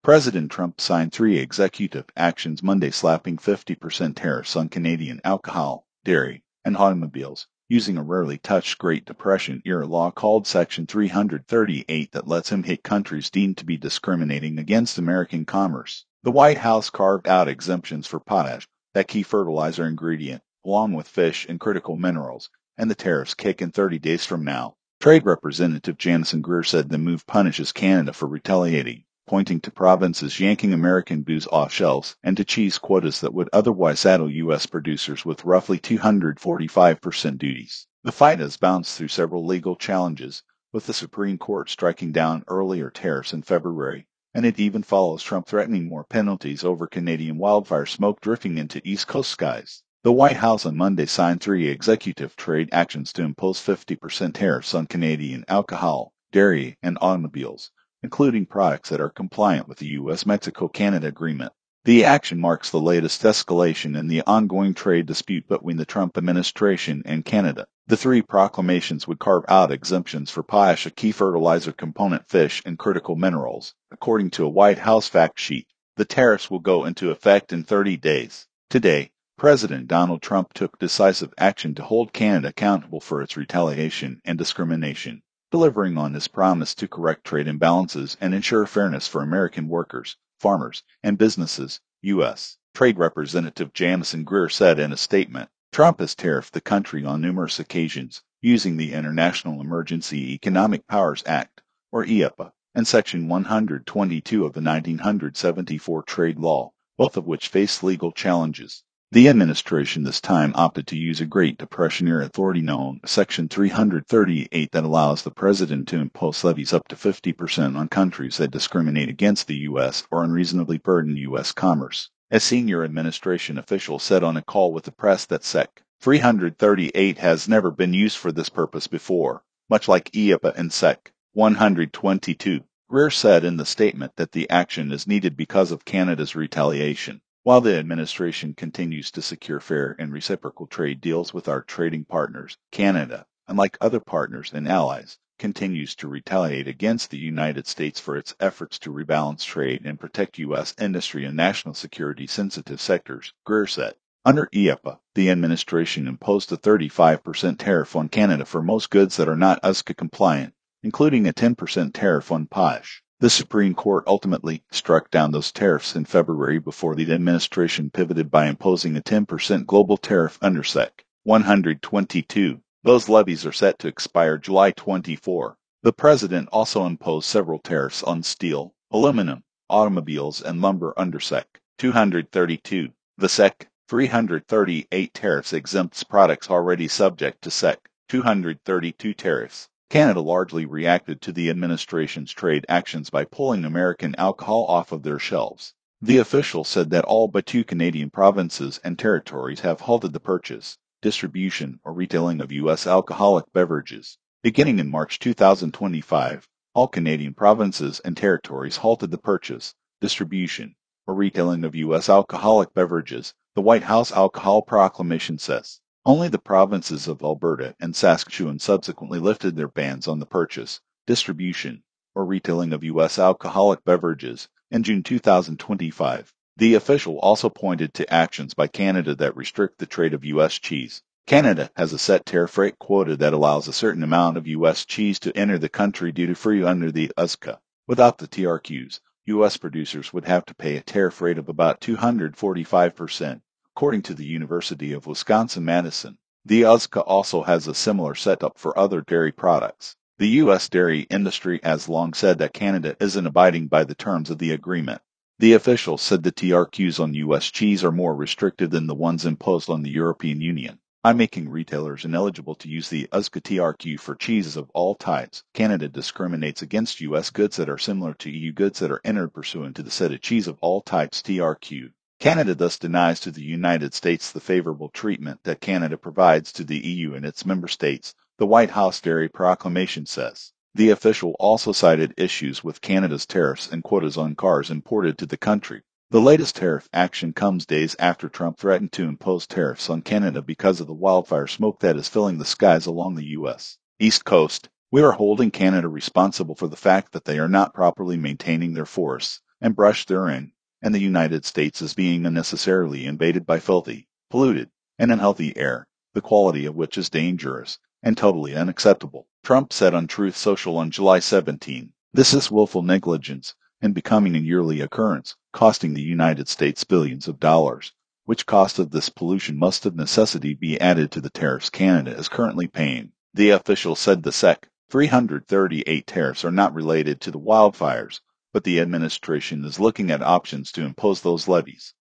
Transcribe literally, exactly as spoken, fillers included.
President Trump signed three executive actions Monday slapping fifty percent tariffs on Canadian alcohol, dairy, and automobiles, using a rarely touched Great Depression-era law called Section three thirty-eight that lets him hit countries deemed to be discriminating against American commerce. The White House carved out exemptions for potash, that key fertilizer ingredient, along with fish and critical minerals, and the tariffs kick in thirty days from now. Trade Representative Jamieson Greer said the move punishes Canada for retaliating, pointing to provinces yanking American booze off shelves and to cheese quotas that would otherwise saddle U S producers with roughly two hundred forty-five percent duties. The fight has bounced through several legal challenges, with the Supreme Court striking down earlier tariffs in February, and it even follows Trump threatening more penalties over Canadian wildfire smoke drifting into East Coast skies. The White House on Monday signed three executive trade actions to impose fifty percent tariffs on Canadian alcohol, dairy, and automobiles, including products that are compliant with the U S Mexico Canada Agreement. The action marks the latest escalation in the ongoing trade dispute between the Trump administration and Canada. The three proclamations would carve out exemptions for potash, a key fertilizer component, fish, and critical minerals. According to a White House fact sheet, the tariffs will go into effect in thirty days. Today, President Donald Trump took decisive action to hold Canada accountable for its retaliation and discrimination, delivering on his promise to correct trade imbalances and ensure fairness for American workers, farmers, and businesses, U S Trade Representative Jamieson Greer said in a statement. Trump has tariffed the country on numerous occasions, using the International Emergency Economic Powers Act, or I E P A, and Section one twenty-two of the nineteen seventy-four trade law, both of which face legal challenges. The administration this time opted to use a Great Depression-era authority known as Section three thirty-eight that allows the president to impose levies up to fifty percent on countries that discriminate against the U S or unreasonably burden U S commerce. A senior administration official said on a call with the press that Sec. three thirty-eight has never been used for this purpose before, much like I E P A and Sec. one twenty-two. Greer said in the statement that the action is needed because of Canada's retaliation. While the administration continues to secure fair and reciprocal trade deals with our trading partners, Canada, unlike other partners and allies, continues to retaliate against the United States for its efforts to rebalance trade and protect U S industry and national security sensitive sectors, Greer said. Under I E P A, the administration imposed a thirty-five percent tariff on Canada for most goods that are not U S C A compliant, including a ten percent tariff on potash. The Supreme Court ultimately struck down those tariffs in February before the administration pivoted by imposing a ten percent global tariff under Sec. one twenty-two. Those levies are set to expire July twenty-fourth. The president also imposed several tariffs on steel, aluminum, automobiles, and lumber under Sec. two thirty-two. The Sec. three thirty-eight tariffs exempts products already subject to Sec. two thirty-two tariffs. Canada largely reacted to the administration's trade actions by pulling American alcohol off of their shelves. The official said that all but two Canadian provinces and territories have halted the purchase, distribution, or retailing of U S alcoholic beverages. Beginning in March two thousand twenty-five, all Canadian provinces and territories halted the purchase, distribution, or retailing of U S alcoholic beverages, the White House Alcohol Proclamation says. Only the provinces of Alberta and Saskatchewan subsequently lifted their bans on the purchase, distribution, or retailing of U S alcoholic beverages in June two thousand twenty-five. The official also pointed to actions by Canada that restrict the trade of U S cheese. Canada has a set tariff rate quota that allows a certain amount of U S cheese to enter the country duty-free under the U S C A. Without the T R Qs, U S producers would have to pay a tariff rate of about two hundred forty-five percent. According to the University of Wisconsin-Madison, the U S C A also has a similar setup for other dairy products. The U S dairy industry has long said that Canada isn't abiding by the terms of the agreement. The official said the T R Qs on U S cheese are more restrictive than the ones imposed on the European Union, by making retailers ineligible to use the U S C A T R Q for cheeses of all types. Canada discriminates against U S goods that are similar to E U goods that are entered pursuant to the set of cheese of all types T R Q. Canada thus denies to the United States the favorable treatment that Canada provides to the E U and its member states, the White House Dairy Proclamation says. The official also cited issues with Canada's tariffs and quotas on cars imported to the country. The latest tariff action comes days after Trump threatened to impose tariffs on Canada because of the wildfire smoke that is filling the skies along the U S East Coast. We are holding Canada responsible for the fact that they are not properly maintaining their forests, and brush therein, and the United States is being unnecessarily invaded by filthy, polluted, and unhealthy air, the quality of which is dangerous and totally unacceptable. Trump said on Truth Social on July seventeenth, "This is willful negligence and becoming a yearly occurrence, costing the United States billions of dollars, which cost of this pollution must of necessity be added to the tariffs Canada is currently paying." The official said the S E C three hundred thirty-eight tariffs are not related to the wildfires, but the administration is looking at options to impose those levies.